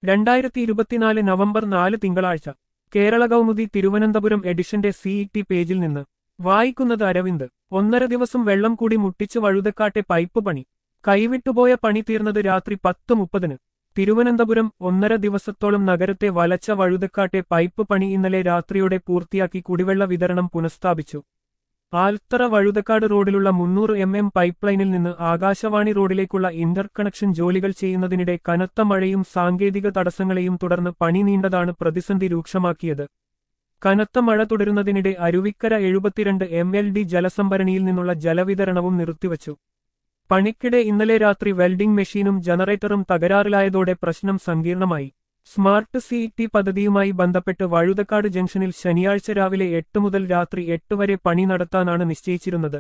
2024 November 4 തിങ്കളാഴ്ച കേരള കൗമുദി തിരുവനന്തപുരം എഡിഷന്റെ CET പേജിൽ നിന്ന് വായിക്കുന്നത് അരവിന്ദ്. 1.5 ദിവസം വെള്ളം കൂടി മുട്ടിച്ച് വഴുതക്കാട്ടെ പൈപ്പ് പണി. കൈവിട്ടുപോയ പണി തീർന്നത് രാത്രി 10:30. തിരുവനന്തപുരം 1.5 ദിവസത്തോളം നഗരത്തെ വലച്ച വഴുതക്കാട്ടെ പൈപ്പ് പണി ഇന്നലെ രാത്രിയോടെ പൂർത്തിയാക്കി കുടിവെള്ള വിതരണം പുനഃസ്ഥാപിച്ചു. ആൽത്തറ വഴുതക്കാട് റോഡിലുള്ള 300 mm പൈപ്പ് ലൈനിൽ നിന്ന് ആകാശവാണി റോഡിലേക്കുള്ള ഇന്റർ കണക്ഷൻ ജോലികൾ ചെയ്യുന്നതിനിടെ കനത്ത മഴയും സാങ്കേതിക തടസ്സങ്ങളെയും തുടർന്ന് പണി നീണ്ടതാണ് പ്രതിസന്ധി രൂക്ഷമാക്കിയത്. കനത്ത മഴ തുടരുന്നതിനിടെ അരുവിക്കര 72 MLD ജലസംഭരണിയിൽ നിന്നുള്ള ജലവിതരണവും നിർത്തിവച്ചു. പണിക്കിടെ ഇന്നലെ രാത്രി വെൽഡിംഗ് മെഷീനും ജനറേറ്ററും തകരാറിലായതോടെ പ്രശ്നം സങ്കീർണമായി. സ്മാർട്ട് CET പദ്ധതിയുമായി ബന്ധപ്പെട്ട് വഴുതക്കാട് ജംഗ്ഷനിൽ ശനിയാഴ്ച രാവിലെ 8 മുതൽ രാത്രി 8 വരെ പണി നടത്താനാണ് നിശ്ചയിച്ചിരുന്നത്.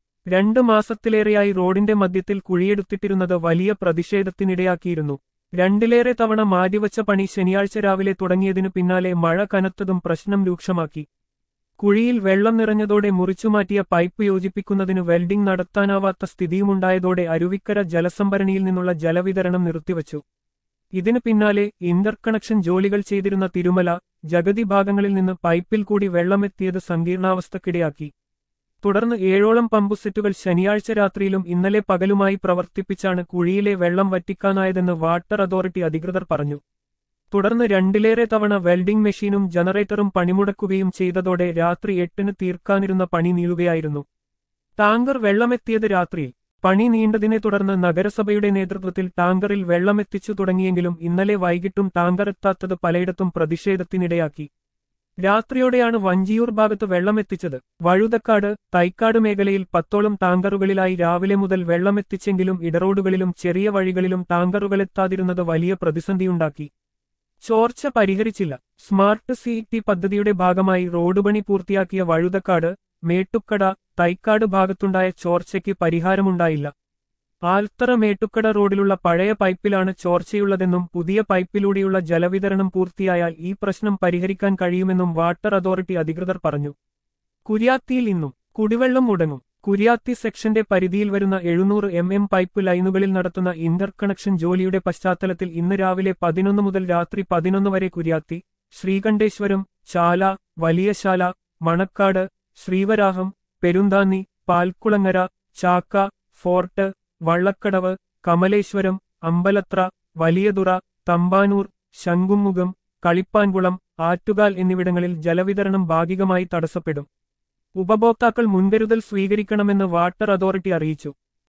2 മാസത്തിലേറെയായി റോഡിന്റെ മധ്യത്തിൽ കുഴിയെടുത്തിട്ടിരുന്നത് വലിയ പ്രതിഷേധത്തിനിടയാക്കിയിരുന്നു. 2ലേറെ തവണ മാറ്റിവച്ച പണി ശനിയാഴ്ച രാവിലെ തുടങ്ങിയതിനു പിന്നാലെ മഴ കനത്തതും പ്രശ്നം രൂക്ഷമാക്കി. കുഴിയിൽ വെള്ളം നിറഞ്ഞതോടെ മുറിച്ചുമാറ്റിയ പൈപ്പ് യോജിപ്പിക്കുന്നതിന് വെൽഡിംഗ് നടത്താനാവാത്ത സ്ഥിതിയുമുണ്ടായതോടെ അരുവിക്കര ജലസംഭരണിയിൽ നിന്നുള്ള ജലവിതരണം നിർത്തിവച്ചു. ഇതിനു പിന്നാലെ ഇന്റർ കണക്ഷൻ ജോലികൾ ചെയ്തിരുന്ന തിരുമല, ജഗതി ഭാഗങ്ങളിൽ നിന്ന് പൈപ്പിൽ കൂടി വെള്ളമെത്തിയത് സങ്കീർണാവസ്ഥക്കിടയാക്കി. തുടർന്ന് 7ഓളം പമ്പുസെറ്റുകൾ ശനിയാഴ്ച രാത്രിയിലും ഇന്നലെ പകലുമായി പ്രവർത്തിപ്പിച്ചാണ് കുഴിയിലെ വെള്ളം വറ്റിക്കാനായതെന്ന് വാട്ടർ അതോറിറ്റി അധികൃതർ പറഞ്ഞു. തുടർന്ന് 2ലേറെ തവണ വെൽഡിംഗ് മെഷീനും ജനറേറ്ററും പണിമുടക്കുകയും ചെയ്തതോടെ രാത്രി 8-ന് തീർക്കാനിരുന്ന പണി നീളുകയായിരുന്നു. ടാങ്കർ വെള്ളമെത്തിയത് രാത്രിയിൽ. പണി നീണ്ടതിനെ തുടർന്ന് നഗരസഭയുടെ നേതൃത്വത്തിൽ ടാങ്കറിൽ വെള്ളമെത്തിച്ചു തുടങ്ങിയെങ്കിലും ഇന്നലെ വൈകിട്ടും ടാങ്കർ എത്താത്തത് പലയിടത്തും പ്രതിഷേധത്തിനിടയാക്കി. രാത്രിയോടെയാണ് വഞ്ചിയൂർ ഭാഗത്ത് വെള്ളമെത്തിച്ചത്. വഴുതക്കാട്, തൈക്കാട് മേഖലയിൽ 10ഓളം ടാങ്കറുകളിലായി രാവിലെ മുതൽ വെള്ളമെത്തിച്ചെങ്കിലും ഇടറോഡുകളിലും ചെറിയ വഴികളിലും ടാങ്കറുകളെത്താതിരുന്നത് വലിയ പ്രതിസന്ധിയുണ്ടാക്കി. ചോർച്ച പരിഹരിച്ചില്ല. സ്മാർട്ട് CET പദ്ധതിയുടെ ഭാഗമായി റോഡ് പണി പൂർത്തിയാക്കിയ വഴുതക്കാട്, മേട്ടുക്കട, തൈക്കാട് ഭാഗത്തുണ്ടായ ചോർച്ചയ്ക്ക് പരിഹാരമുണ്ടായില്ല. ആൽത്തറ മേട്ടുക്കട റോഡിലുള്ള പഴയ പൈപ്പിലാണ് ചോർച്ചയുള്ളതെന്നും പുതിയ പൈപ്പിലൂടെയുള്ള ജലവിതരണം പൂർത്തിയായാൽ ഈ പ്രശ്നം പരിഹരിക്കാൻ കഴിയുമെന്നും വാട്ടർ അതോറിറ്റി അധികൃതർ പറഞ്ഞു. കുര്യാത്തിയിൽ ഇന്നും കുടിവെള്ളം മുടങ്ങും. കുര്യാത്തി സെക്ഷന്റെ പരിധിയിൽ വരുന്ന 700 mm പൈപ്പ് ലൈനുകളിൽ നടത്തുന്ന ഇന്റർ കണക്ഷൻ ജോലിയുടെ പശ്ചാത്തലത്തിൽ ഇന്ന് രാവിലെ 11 മുതൽ രാത്രി 11 വരെ കുര്യാത്തി, ശ്രീകണ്ഠേശ്വരം, ചാല, വലിയശാല, മണക്കാട്, ശ്രീവരാഹം, പെരുന്താന്നി, പാൽക്കുളങ്ങര, ചാക്ക, ഫോർട്ട്, വള്ളക്കടവ്, കമലേശ്വരം, അമ്പലത്ര, വലിയതുറ, തമ്പാനൂർ, ശംഖുമുഖം, കളിപ്പാൻകുളം, ആറ്റുകാൽ എന്നിവിടങ്ങളിൽ ജലവിതരണം ഭാഗികമായി തടസ്സപ്പെടും. ഉപഭോക്താക്കൾ മുൻകരുതൽ സ്വീകരിക്കണമെന്ന് വാട്ടർ അതോറിറ്റി അറിയിച്ചു.